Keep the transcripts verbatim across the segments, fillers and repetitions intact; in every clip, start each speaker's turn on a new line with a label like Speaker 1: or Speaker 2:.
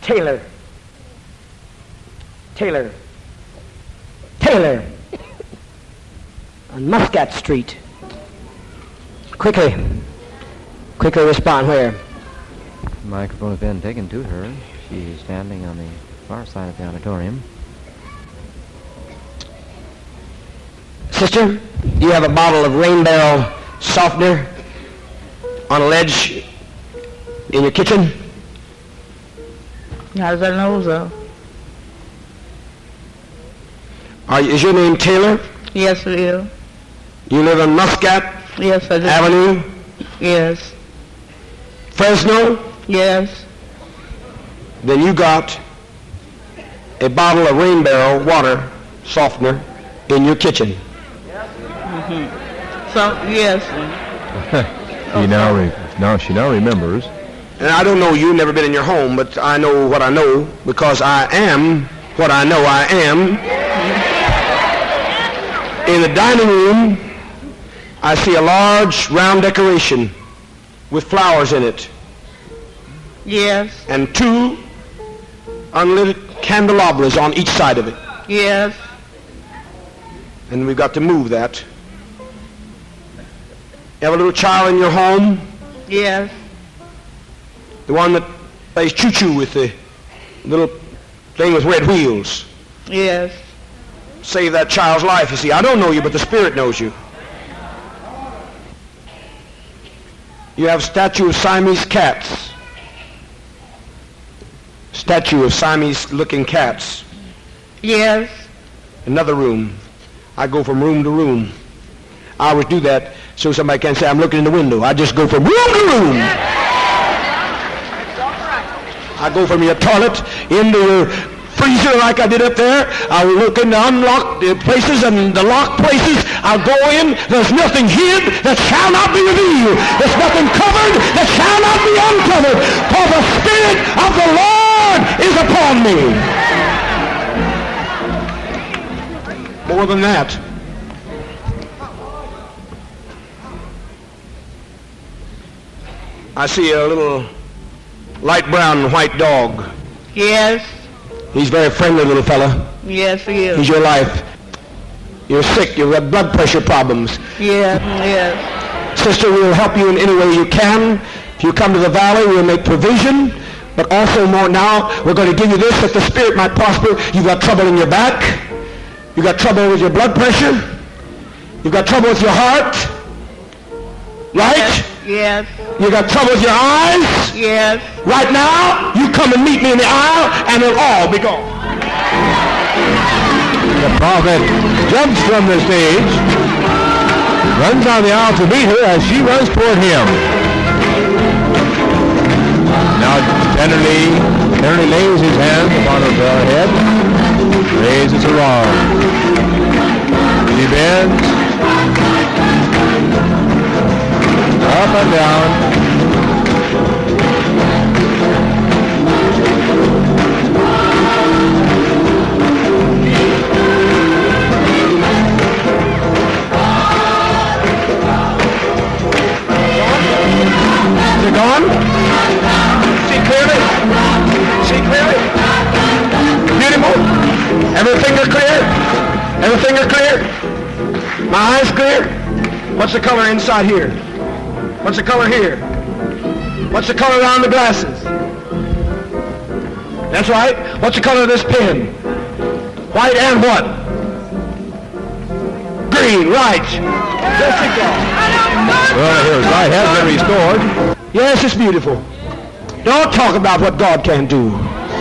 Speaker 1: Taylor. Taylor. Taylor. On Muscat Street. Quickly. Quickly respond. Where?
Speaker 2: The microphone has been taken to her. She is standing on the far side of the auditorium.
Speaker 1: Sister, do you have a bottle of Rain Barrel softener on a ledge in your kitchen?
Speaker 3: How does that know so?
Speaker 1: Are you, is your name Taylor?
Speaker 3: Yes, it is.
Speaker 1: You live on Muscat
Speaker 3: Yes, I do.
Speaker 1: Avenue?
Speaker 3: Yes.
Speaker 1: Fresno?
Speaker 3: Yes.
Speaker 1: Then you got a bottle of Rain Barrel water softener in your kitchen.
Speaker 3: Mm-hmm. So, yes.
Speaker 4: He now, re- now she now remembers.
Speaker 1: And I don't know you, never been in your home, but I know what I know because I am what I know I am. In the dining room, I see a large round decoration with flowers in it.
Speaker 3: Yes.
Speaker 1: And two unlit candelabras on each side of it.
Speaker 3: Yes.
Speaker 1: And we've got to move that. You have a little child in your home?
Speaker 3: Yes.
Speaker 1: The one that plays choo-choo with the little thing with red wheels.
Speaker 3: Yes.
Speaker 1: Save that child's life, you see. I don't know you, but the Spirit knows you. You have a statue of Siamese cats. Statue of Siamese-looking cats.
Speaker 3: Yes.
Speaker 1: Another room. I go from room to room. I always do that so somebody can't say I'm looking in the window. I just go from room to room. I go from your toilet into your freezer like I did up there. I'll look in the unlocked places and the locked places. I'll go in. There's nothing hid that shall not be revealed. There's nothing covered that shall not be uncovered. For the Spirit of the Lord is upon me. More than that, I see a little light brown and white dog.
Speaker 3: Yes.
Speaker 1: He's a very friendly little fella.
Speaker 3: Yes, he is.
Speaker 1: He's your life. You're sick. You've got blood pressure problems.
Speaker 3: Yes, yes.
Speaker 1: Sister, we'll help you in any way you can. If you come to the valley, we'll make provision. But also more now, we're going to give you this that the Spirit might prosper. You've got trouble in your back. You've got trouble with your blood pressure. You've got trouble with your heart. Right?
Speaker 3: Yes. Yes.
Speaker 1: You got trouble with your eyes?
Speaker 3: Yes.
Speaker 1: Right now, you come and meet me in the aisle, and it'll all be gone.
Speaker 4: The prophet jumps from the stage, runs down the aisle to meet her as she runs toward him. Now tenderly, tenderly lays his hand upon her head, raises her arm. She bends up and down.
Speaker 1: Is it gone? See clearly? See clearly? Beautiful? Every finger clear? Every finger clear? My eyes clear? What's the color inside here? What's the color here? What's the color around the glasses? That's right. What's the color of this pen? White and what? Green, right. Yes, it goes.
Speaker 4: Well, his sight has been restored.
Speaker 1: Yes, it's beautiful. Don't talk about what God can do.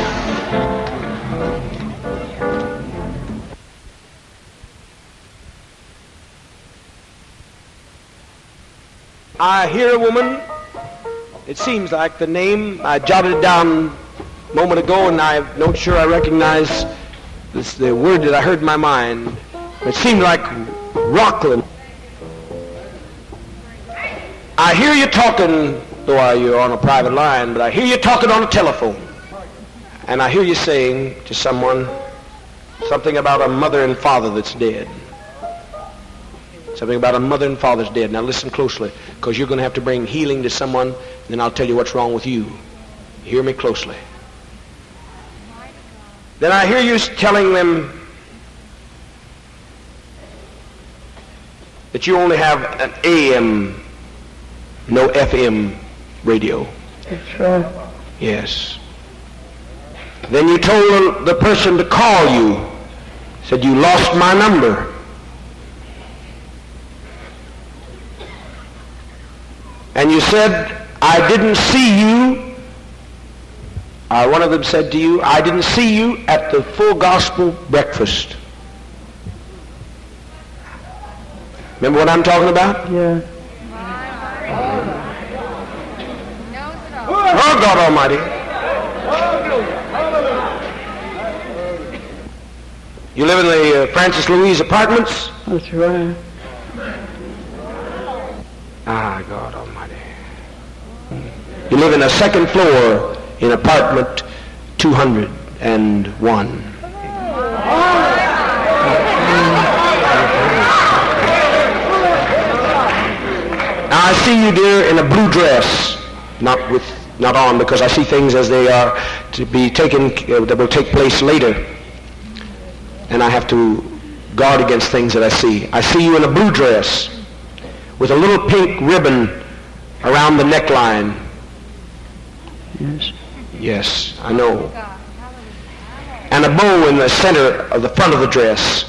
Speaker 1: I hear a woman. It seems like the name, I jotted it down a moment ago, and I'm not sure I recognize this, the word that I heard in my mind. It seemed like Rockland. I hear you talking, though you're on a private line, but I hear you talking on a telephone. And I hear you saying to someone something about a mother and father that's dead. Something about a mother and father's dead. Now listen closely, because you're going to have to bring healing to someone, and then I'll tell you what's wrong with you. Hear me closely. then I hear you telling them that you only have an A M, no F M radio.
Speaker 3: That's right.
Speaker 1: Yes. Then you told the person to call you, said you lost my number. And you said, I didn't see you. Uh, one of them said to you, I didn't see you at the full gospel breakfast. Remember what I'm talking about?
Speaker 3: Yeah.
Speaker 1: Oh, God Almighty. You live in the uh, Francis Louise Apartments?
Speaker 3: That's right.
Speaker 1: Ah, God Almighty. You live in a second floor in apartment two hundred one. Now I see you, dear, in a blue dress, not with, not on, because I see things as they are to be taken, uh, that will take place later, and I have to guard against things that I see. I see you in a blue dress with a little pink ribbon around the neckline.
Speaker 3: Yes.
Speaker 1: Yes, I know. And a bow in the center of the front of the dress.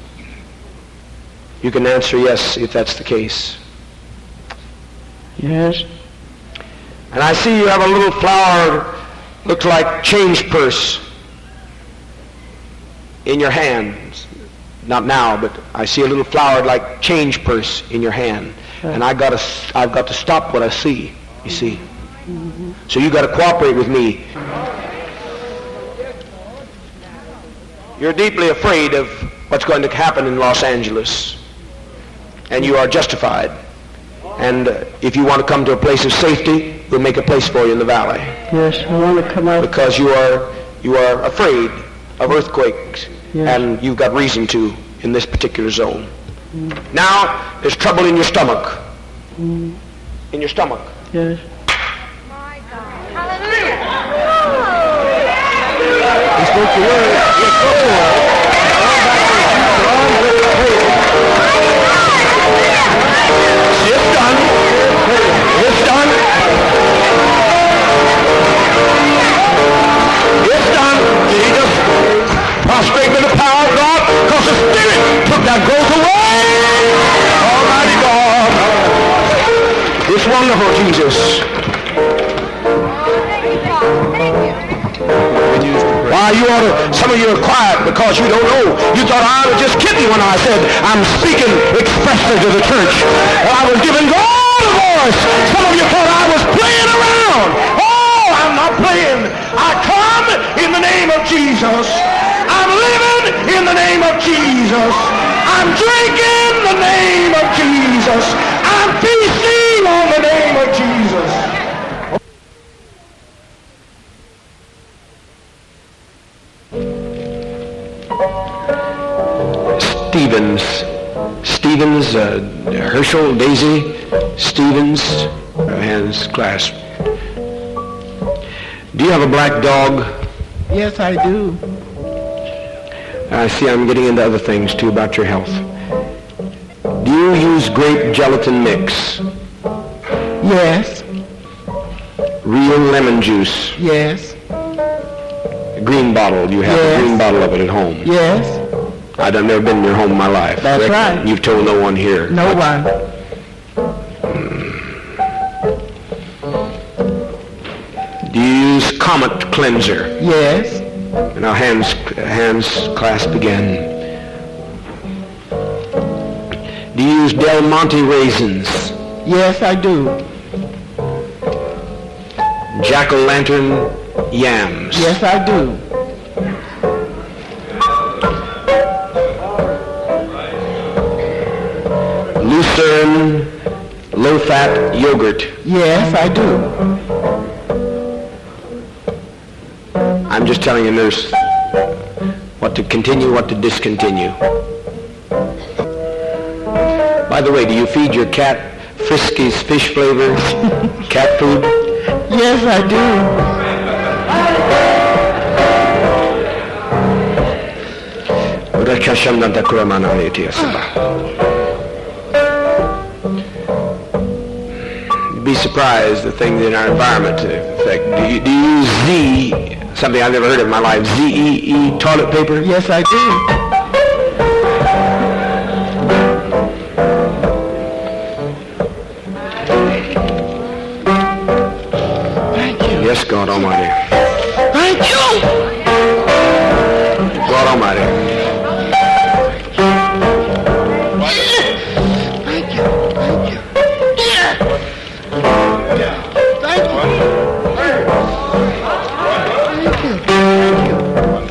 Speaker 1: You can answer yes if that's the case.
Speaker 3: Yes.
Speaker 1: And I see you have a little flower, looks like change purse in your hand. Not now, but I see a little flower like change purse in your hand. And I gotta, I've got to stop what I see, you see. Mm-hmm. So you got to cooperate with me. You're deeply afraid of what's going to happen in Los Angeles, and you are justified. And uh, if you want to come to a place of safety, we'll make a place for you in the valley.
Speaker 3: Yes, I want to come out.
Speaker 1: Because you are you are afraid of earthquakes,
Speaker 3: yes.
Speaker 1: And you've got reason to in this particular zone. Mm. Now there's trouble in your stomach.
Speaker 3: Mm.
Speaker 1: In your stomach.
Speaker 3: Yes.
Speaker 4: He spoke the word. He spoke the word.
Speaker 1: It's done. It's done. It's done. Did he just prostrate with the power of God? Because the Spirit took that growth away. Almighty God. It's wonderful, Jesus. Why, you ought to, some of you are quiet because you don't know. You thought I was just kidding when I said I'm speaking expressly to the church. I was giving God a voice. Some of you thought I was playing around. Oh, I'm not playing. I come in the name of Jesus. I'm living in the name of Jesus. I'm drinking the name of Jesus. I'm feasting on the name of Jesus. Stevens, Stevens, uh, Herschel, Daisy, Stevens, hands clasped. Do you have a black dog?
Speaker 3: Yes, I do.
Speaker 1: I see I'm getting into other things too about your health. Do you use grape gelatin mix?
Speaker 3: Yes.
Speaker 1: Real lemon juice?
Speaker 3: Yes.
Speaker 1: A green bottle, you have
Speaker 3: yes.
Speaker 1: a green bottle of it at home?
Speaker 3: Yes.
Speaker 1: I've never been in your home in my life.
Speaker 3: That's
Speaker 1: correct?
Speaker 3: right.
Speaker 1: You've told no one here.
Speaker 3: No one.
Speaker 1: Do you use Comet cleanser?
Speaker 3: Yes.
Speaker 1: Now hands, hands clasped again. Do you use Del Monte raisins?
Speaker 3: Yes, I do.
Speaker 1: Jack-o'-lantern yams?
Speaker 3: Yes, I do.
Speaker 1: Lucerne low-fat yogurt?
Speaker 3: Yes, I do.
Speaker 1: I'm just telling you, nurse, what to continue, what to discontinue. By the way, do you feed your cat Friskies fish flavor cat food?
Speaker 3: Yes, I do.
Speaker 1: Kashamnanta Kuramanayati Asaba. Be surprised the things in our environment to affect. Do you, do you use Z, something I've never heard of in my life, Z E E toilet paper?
Speaker 3: Yes, I do.
Speaker 1: Yes, God Almighty.
Speaker 3: Thank you.
Speaker 1: God Almighty.
Speaker 3: Thank you. Thank you. Yeah. Thank you. Thank you. Thank you.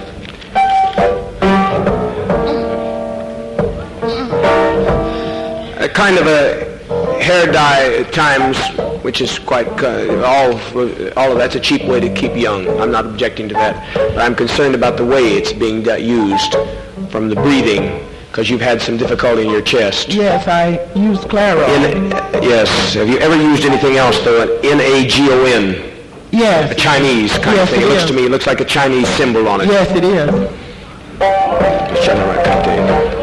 Speaker 1: A kind of a hair dye at times, which is quite, uh, all, all of that's a cheap way to keep young. I'm not objecting to that. But I'm concerned about the way it's being uh, used from the breathing, because you've had some difficulty in your chest.
Speaker 3: Yes, I use Claro.
Speaker 1: N- yes. Have you ever used anything else, though? An N A G O N?
Speaker 3: Yes.
Speaker 1: A Chinese kind
Speaker 3: Yes,
Speaker 1: of thing.
Speaker 3: it
Speaker 1: It looks
Speaker 3: is.
Speaker 1: to me, it looks like a Chinese symbol on it.
Speaker 3: Yes, it is.
Speaker 1: Just trying to write that down.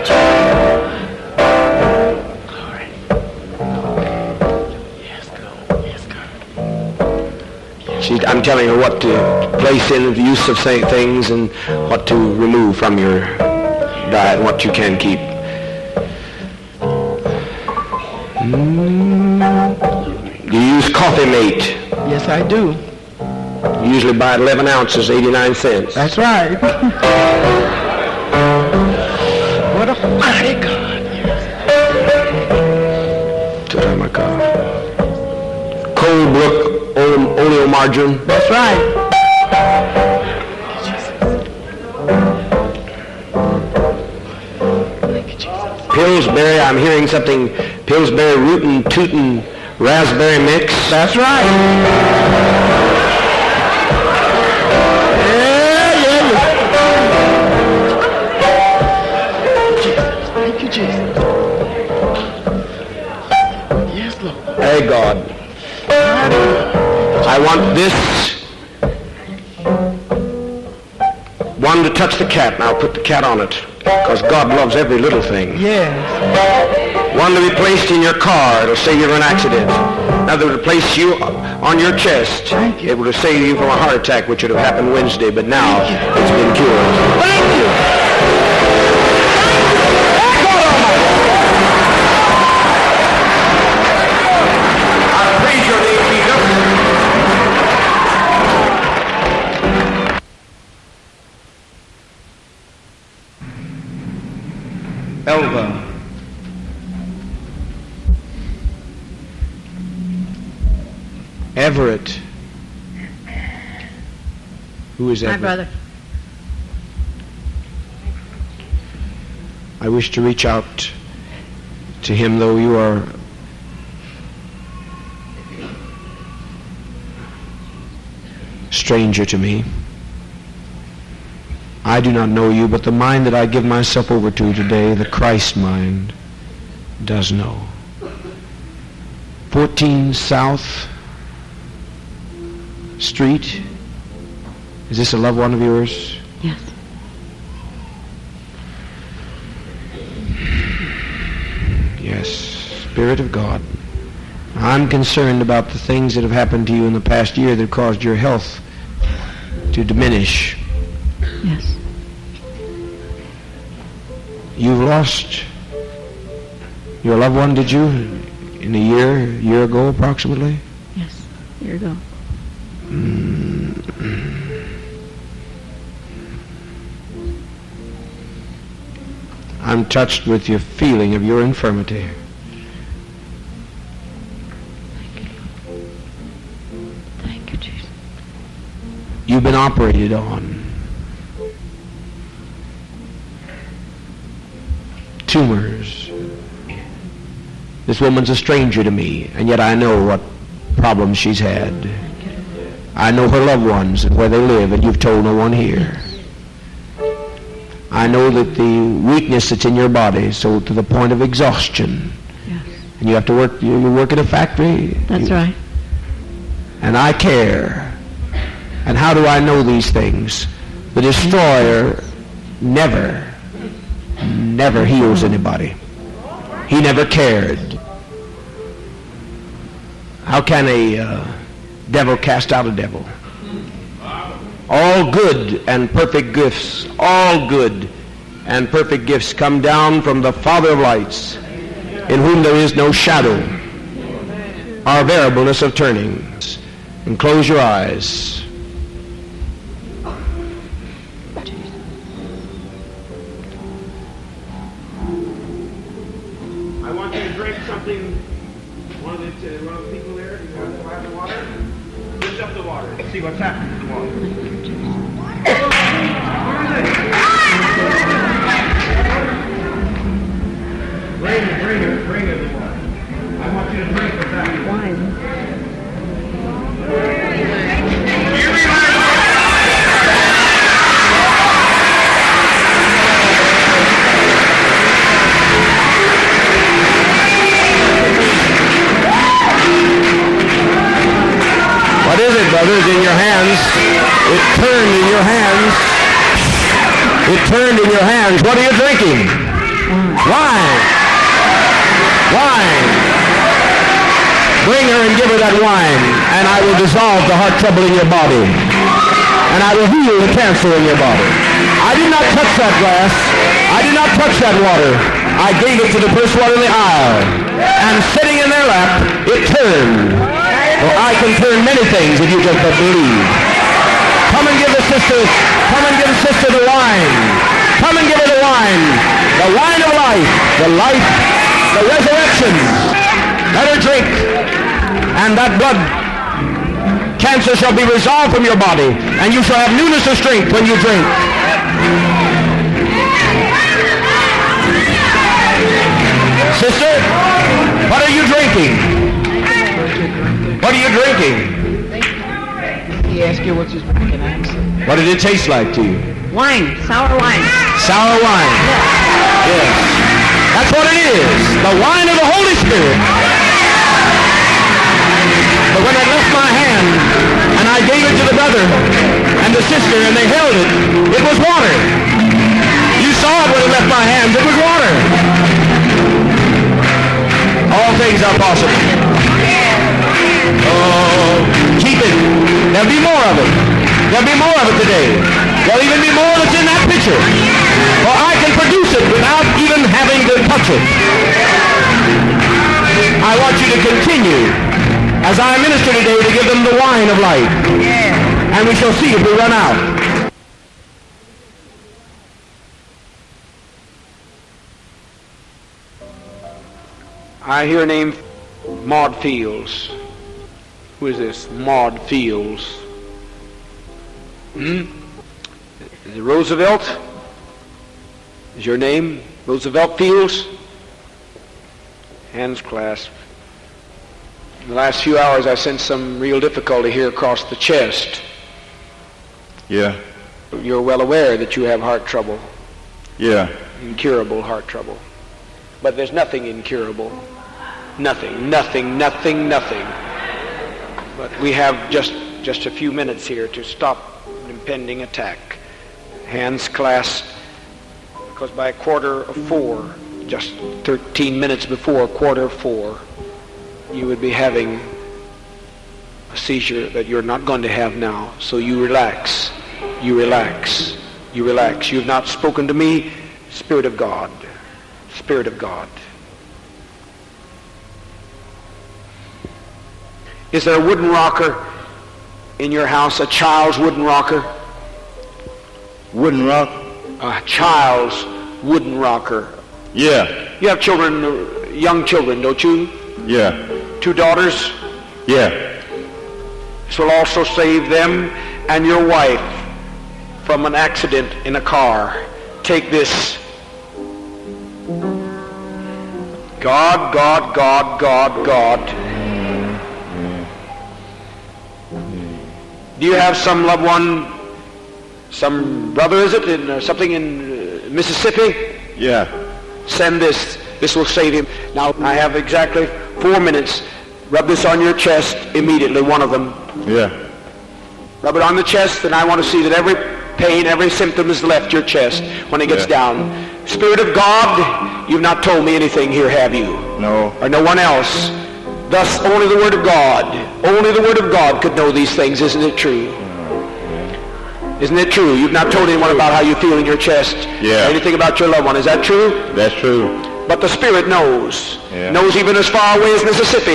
Speaker 1: She, I'm telling her what to place in the use of say, things and what to remove from your diet and what you can keep. Mm. Do you use Coffee Mate?
Speaker 3: Yes, I do.
Speaker 1: You usually buy it eleven ounces, eighty-nine cents.
Speaker 3: That's right. What a mighty God.
Speaker 1: Coldbrook oleomargarine.
Speaker 3: That's right.
Speaker 1: Pillsbury, I'm hearing something, Pillsbury Rootin' Tootin' Raspberry Mix.
Speaker 3: That's right. Yeah, yeah, yeah. Thank you, Jesus. Yes, Lord.
Speaker 1: Hey, God. I want this one to touch the cat, and I'll put the cat on it, because God loves every little thing.
Speaker 3: Yes.
Speaker 1: One to be placed in your car, it'll save you from an accident. Another to place you on your chest.
Speaker 3: Thank you.
Speaker 1: It will save you from a heart attack, which would have happened Wednesday, but now it's been cured.
Speaker 3: Thank you.
Speaker 1: I praise your name, Jesus.
Speaker 5: Elva.
Speaker 1: Everett. Who is
Speaker 6: My
Speaker 1: Everett?
Speaker 6: brother.
Speaker 1: I wish to reach out to him, though you are stranger to me. I do not know you, but the mind that I give myself over to today, the Christ mind, does know. fourteen South Street. Is this a loved one of yours?
Speaker 6: Yes.
Speaker 1: Yes, Spirit of God. I'm concerned about the things that have happened to you in the past year that caused your health to diminish.
Speaker 6: Yes.
Speaker 1: You've lost your loved one, did you? In a year, a year ago approximately?
Speaker 6: Yes. Here you go.
Speaker 1: I'm touched with your feeling of your infirmity.
Speaker 6: Thank you, Jesus.
Speaker 1: You've been operated on. Tumors. This woman's a stranger to me, and yet I know what problems she's had. I know her loved ones and where they live, and you've told no one here. I know that the weakness that's in your body, so to the point of exhaustion.
Speaker 6: Yes.
Speaker 1: And you have to work, you, you work in a factory.
Speaker 6: That's
Speaker 1: You-
Speaker 6: right.
Speaker 1: And I care. And how do I know these things? The destroyer never never heals anybody. He never cared. How can a uh, devil cast out a devil? All good and perfect gifts, all good and perfect gifts come down from the Father of lights, in whom there is no shadow or variableness of turning. And close your eyes. I want you to drink something. One of the, uh, one of the people there, you want to have the water? Lift up the water and see what's happening to the water. Bring it, bring it, bring it the water. I want you to drink what's happening.
Speaker 6: Wine.
Speaker 1: You realize what is it, brothers, in your hands? It turned in your hands. It turned in your hands. What are you drinking? Wine. Wine. Bring her and give her that wine, and I will dissolve the heart trouble in your body. And I will heal the cancer in your body. I did not touch that glass. I did not touch that water. I gave it to the first one in the aisle. And sitting in their lap, it turned. Well, I can turn many things if you just but believe. Come and give the sister, come and give the sister the wine. Come and give her the wine. The wine of life. The life, the resurrection. Let her drink. And that blood cancer shall be resolved from your body. And you shall have newness of strength when you drink. Sister, what are you drinking? What are you drinking?
Speaker 5: He asked you what you're drinking. I answered.
Speaker 1: What did it taste like to you?
Speaker 5: Wine, sour wine.
Speaker 1: Sour wine. Yes. That's what it is. The wine of the Holy Spirit. But when I left my hand and I gave it to the brother and the sister and they held it, it was water. You saw it when it left my hands. It was water. All things are possible. Oh, keep it. There'll be more of it. There'll be more of it today. There'll even be more that's in that picture. For I can produce it without even having to touch it. I want you to continue, as I minister today, to give them the wine of life. And we shall see if we run out. I hear a name, Maud Fields. Who is this? Maud Fields. Hmm? Is it Roosevelt? Is your name Roosevelt Fields? Hands clasped. In the last few hours I sensed some real difficulty here across the chest.
Speaker 7: Yeah.
Speaker 1: You're well aware that you have heart trouble.
Speaker 7: Yeah.
Speaker 1: Incurable heart trouble. But there's nothing incurable. Nothing, nothing, nothing, nothing. But we have just, just a few minutes here to stop an impending attack. Hands clasped, because by a quarter of four, just thirteen minutes before a quarter of four, you would be having a seizure that you're not going to have now. So you relax, you relax, you relax. You've not spoken to me, Spirit of God, Spirit of God. Is there a wooden rocker in your house, a child's wooden rocker?
Speaker 7: Wooden rock?
Speaker 1: A child's wooden rocker.
Speaker 7: Yeah.
Speaker 1: You have children, young children, don't you?
Speaker 7: Yeah.
Speaker 1: Two daughters?
Speaker 7: Yeah.
Speaker 1: This will also save them and your wife from an accident in a car. Take this. God, God, God, God, God. Do you have some loved one, some brother, is it, in uh, something in uh, Mississippi?
Speaker 7: Yeah.
Speaker 1: Send this. This will save him. Now, I have exactly four minutes. Rub this on your chest immediately, one of them.
Speaker 7: Yeah.
Speaker 1: Rub it on the chest, and I want to see that every pain, every symptom has left your chest when it gets
Speaker 7: Yeah.
Speaker 1: down. Spirit of God, you've not told me anything here, have you?
Speaker 7: No.
Speaker 1: Or no one else. Thus, only the Word of God, only the Word of God could know these things. Isn't it true? Isn't it true? You've not told anyone about how you feel in your chest.
Speaker 7: Yeah.
Speaker 1: Or anything about your loved one. Is that true?
Speaker 7: That's true.
Speaker 1: But the Spirit knows.
Speaker 7: Yeah.
Speaker 1: Knows even as far away as Mississippi.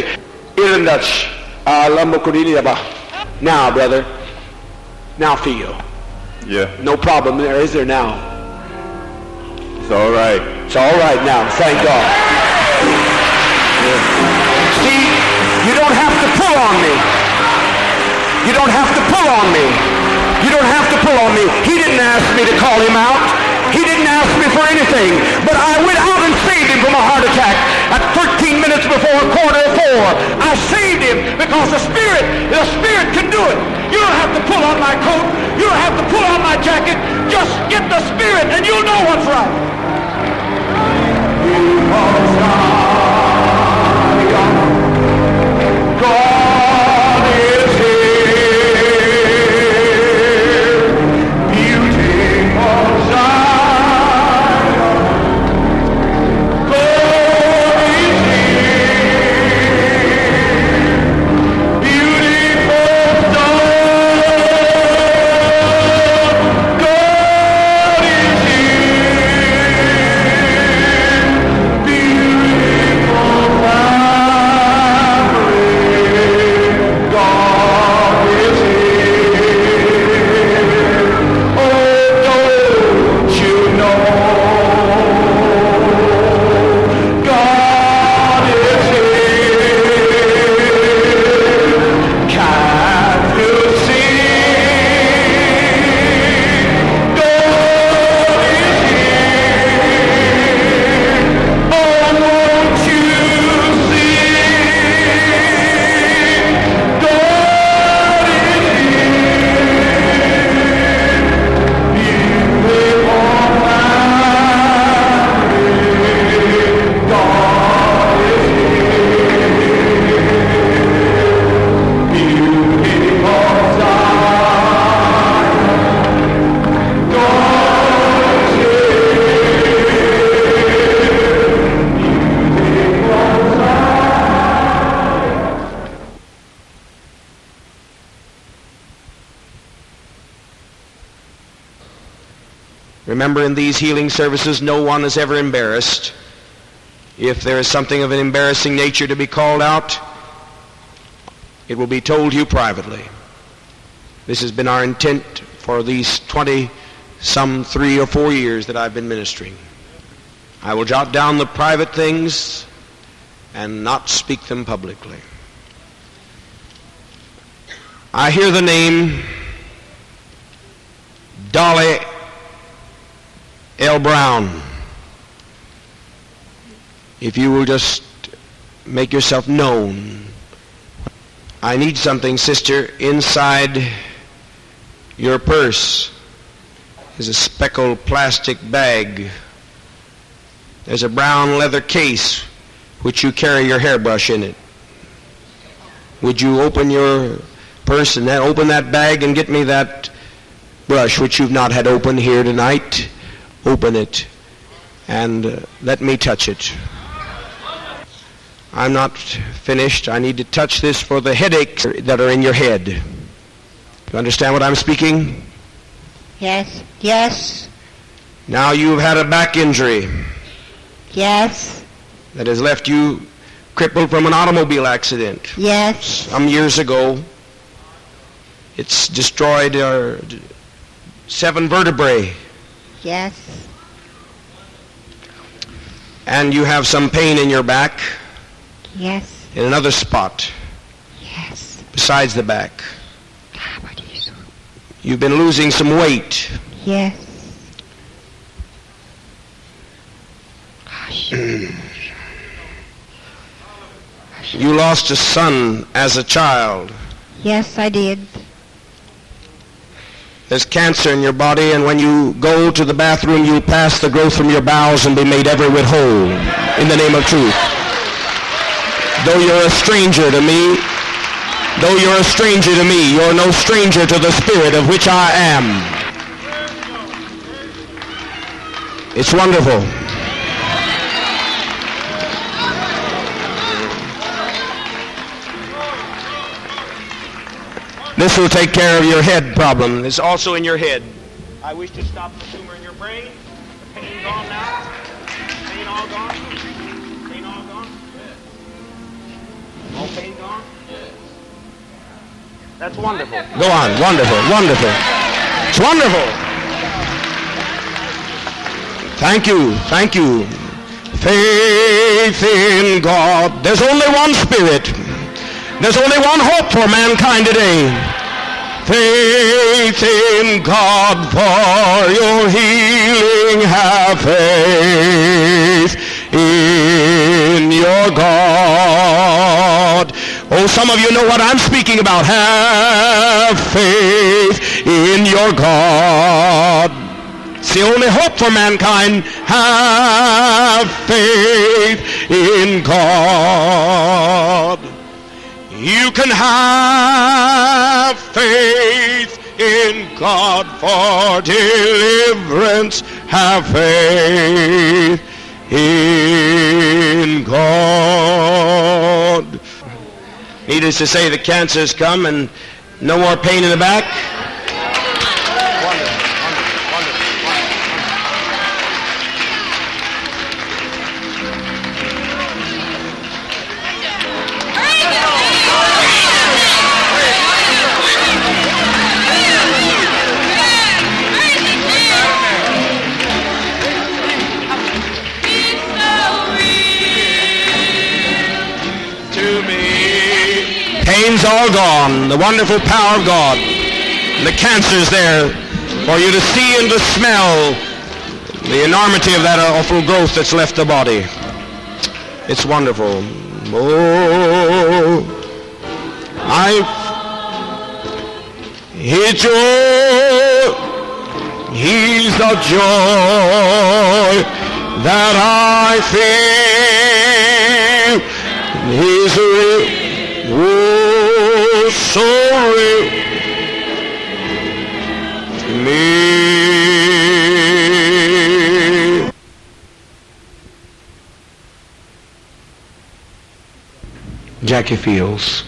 Speaker 1: Now, brother. Now feel.
Speaker 7: Yeah.
Speaker 1: No problem there, is there now?
Speaker 7: It's all right.
Speaker 1: It's all right now. Thank God. See, you don't have to pull on me. You don't have to pull on me. You don't have to pull on me. He didn't ask me to call him out. He didn't ask me for anything. But I went out and saved him from a heart attack at thirteen minutes before a quarter of four. I saved him because the Spirit, the Spirit can do it. You don't have to pull on my coat. You don't have to pull on my jacket. Just get the Spirit and you'll know what's right. God is here, beautiful Zion. God is here, beautiful Zion. God is here, beautiful Remember, in these healing services, no one is ever embarrassed. If there is something of an embarrassing nature to be called out, it will be told you privately. This has been our intent for these twenty, some three or four years that I've been ministering. I will jot down the private things and not speak them publicly. I hear the name Dolly L. Brown. If you will just make yourself known. I need something, sister. Inside your purse is a speckled plastic bag. There's a brown leather case which you carry your hairbrush in it. Would you open your purse and then open that bag and get me that brush which you've not had open here tonight? Open it and uh, let me touch it. I'm not finished. I need to touch this for the headaches that are in your head. You understand what I'm speaking?
Speaker 8: Yes. Yes.
Speaker 1: Now you've had a back injury.
Speaker 8: Yes.
Speaker 1: That has left you crippled from an automobile accident.
Speaker 8: Yes.
Speaker 1: Some years ago. It's destroyed uh, seven vertebrae.
Speaker 8: Yes.
Speaker 1: And you have some pain in your back.
Speaker 8: Yes.
Speaker 1: In another spot.
Speaker 8: Yes.
Speaker 1: Besides the back. You've been losing some weight.
Speaker 8: Yes.
Speaker 1: You lost a son as a child.
Speaker 8: Yes, I did.
Speaker 1: There's cancer in your body, and when you go to the bathroom, you'll pass the growth from your bowels and be made every whit whole in the name of truth. Though you're a stranger to me, though you're a stranger to me, you're no stranger to the Spirit of which I am. It's wonderful. This will take care of your head problem. It's also in your head. I wish to stop the tumor in your brain. The pain gone now. Pain all gone. Pain all gone. All pain gone. That's wonderful. Go on. Wonderful. Wonderful. It's wonderful. Thank you. Thank you. Faith in God. There's only one Spirit. There's only one hope for mankind today. Faith in God for your healing. Have faith in your God. Oh, some of you know what I'm speaking about. Have faith in your God. It's the only hope for mankind. Have faith in God. You can have faith in God for deliverance. Have faith in God. Needless to say, the cancer's come and no more pain in the back. Wonderful, wonderful, pain's all gone. The wonderful power of God. The cancer's there for you to see and to smell the enormity of that awful growth that's left the body. It's wonderful. Oh, I He's joy. He's the joy that I feel. He's real. Oh, so real to me. Jackie Fields.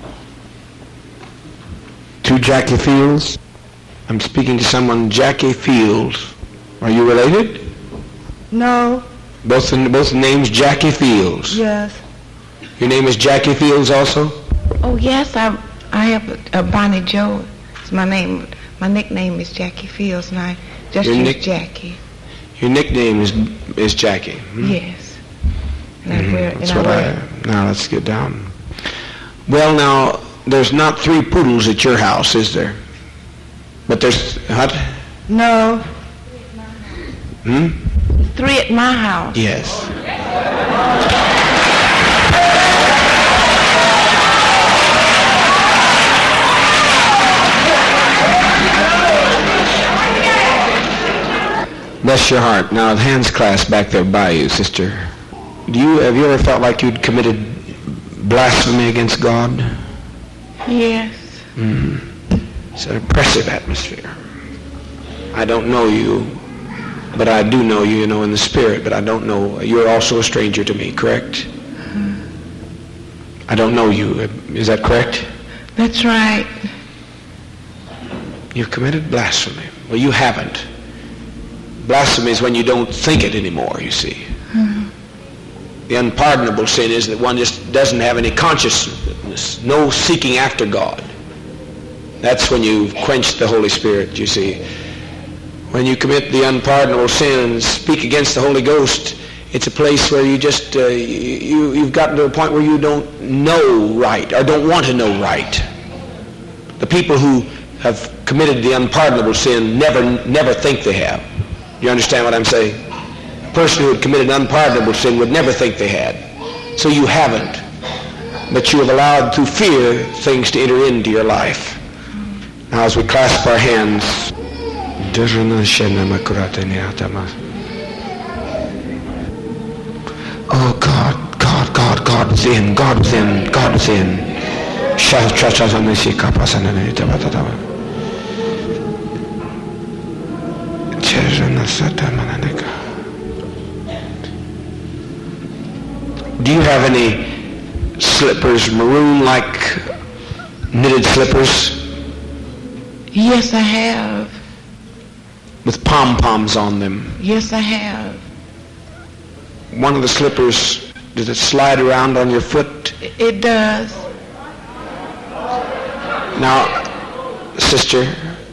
Speaker 1: To Jackie Fields. I'm speaking to someone, Jackie Fields. Are you related?
Speaker 9: No.
Speaker 1: Both the, both the names Jackie Fields.
Speaker 9: Yes.
Speaker 1: Your name is Jackie Fields also?
Speaker 9: Oh, yes. I I have a, a Bonnie Joe. It's my name. My nickname is Jackie Fields, and I just
Speaker 1: Your
Speaker 9: use
Speaker 1: nick-
Speaker 9: Jackie.
Speaker 1: Your nickname is is Jackie. Hmm?
Speaker 9: Yes. And I
Speaker 1: Mhm.
Speaker 9: wear,
Speaker 1: That's
Speaker 9: and
Speaker 1: what
Speaker 9: I
Speaker 1: I,
Speaker 9: wear.
Speaker 1: now let's get down. Well, now, there's not three poodles at your house, is there? But there's, what?
Speaker 9: No.
Speaker 1: Hmm?
Speaker 9: Three at my house.
Speaker 1: Yes. Bless your heart. Now, the hands clasped back there by you, sister. Do you, have you ever felt like you'd committed blasphemy against God?
Speaker 9: Yes.
Speaker 1: Mm. It's an oppressive atmosphere. I don't know you, but I do know you, you know, in the spirit, but I don't know. You're also a stranger to me, correct?
Speaker 9: Uh,
Speaker 1: I don't know you. Is that correct?
Speaker 9: that's right.
Speaker 1: You've committed blasphemy. Well, you haven't. Blasphemy is when you don't think it anymore, you see.
Speaker 9: Uh,
Speaker 1: The unpardonable sin is that one just doesn't have any consciousness, no seeking after God. That's when you've quenched the Holy Spirit, you see. When you commit the unpardonable sin and speak against the Holy Ghost, it's a place where you just, uh, you, you've gotten to a point where you don't know right or don't want to know right. The people who have committed the unpardonable sin never, never think they have. You understand what I'm saying? A person who had committed unpardonable sin would never think they had. So you haven't. But you have allowed through fear things to enter into your life. Now as we clasp our hands, oh God, God, God, God within, God within, God within. Do you have any slippers, maroon-like knitted slippers?
Speaker 9: Yes, I have.
Speaker 1: With pom-poms on them?
Speaker 9: Yes, I have.
Speaker 1: One of the slippers, does it slide around on your foot?
Speaker 9: It does.
Speaker 1: Now, sister,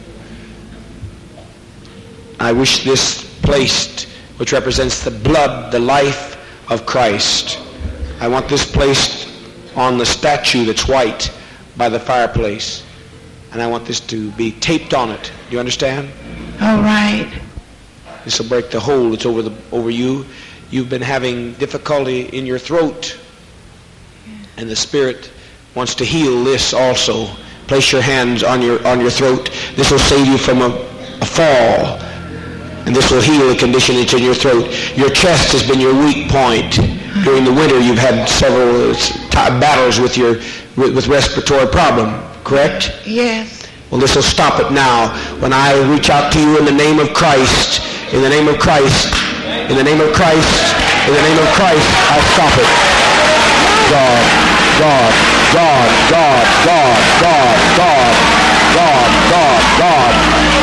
Speaker 1: I wish this placed, which represents the blood, the life of Christ. I want this placed on the statue that's white by the fireplace. And I want this to be taped on it. Do you understand?
Speaker 9: All right.
Speaker 1: This will break the hold that's over the over you. You've been having difficulty in your throat. And the Spirit wants to heal this also. Place your hands on your on your throat. This will save you from a, a fall. And this will heal the condition that's in your throat. Your chest has been your weak point. During the winter you've had several t- battles with your with, with respiratory problem, correct?
Speaker 9: Yes.
Speaker 1: Well, this will stop it now. When I reach out to you in the name of Christ, in the name of Christ, in the name of Christ, in the name of Christ, I stop it. God, God, God, God, God, God, God, God, God, God.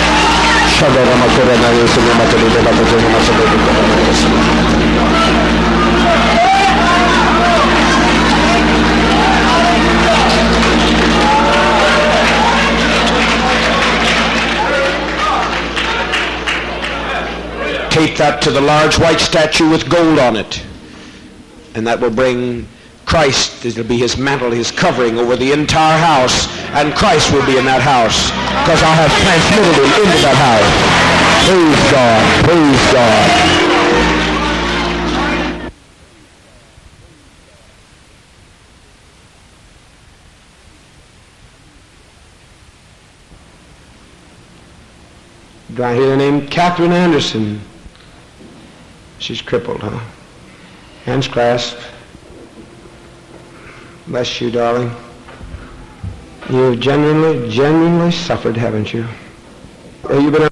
Speaker 1: Tape that to the large white statue with gold on it. And that will bring Christ, it'll be his mantle, his covering over the entire house. And Christ will be in that house. Because I'll have transmitted him into that house. Praise God, praise God. Do I hear the name Catherine Anderson? She's crippled, huh? Hands clasped. Bless you, darling. You've genuinely, genuinely suffered, haven't you? Have you been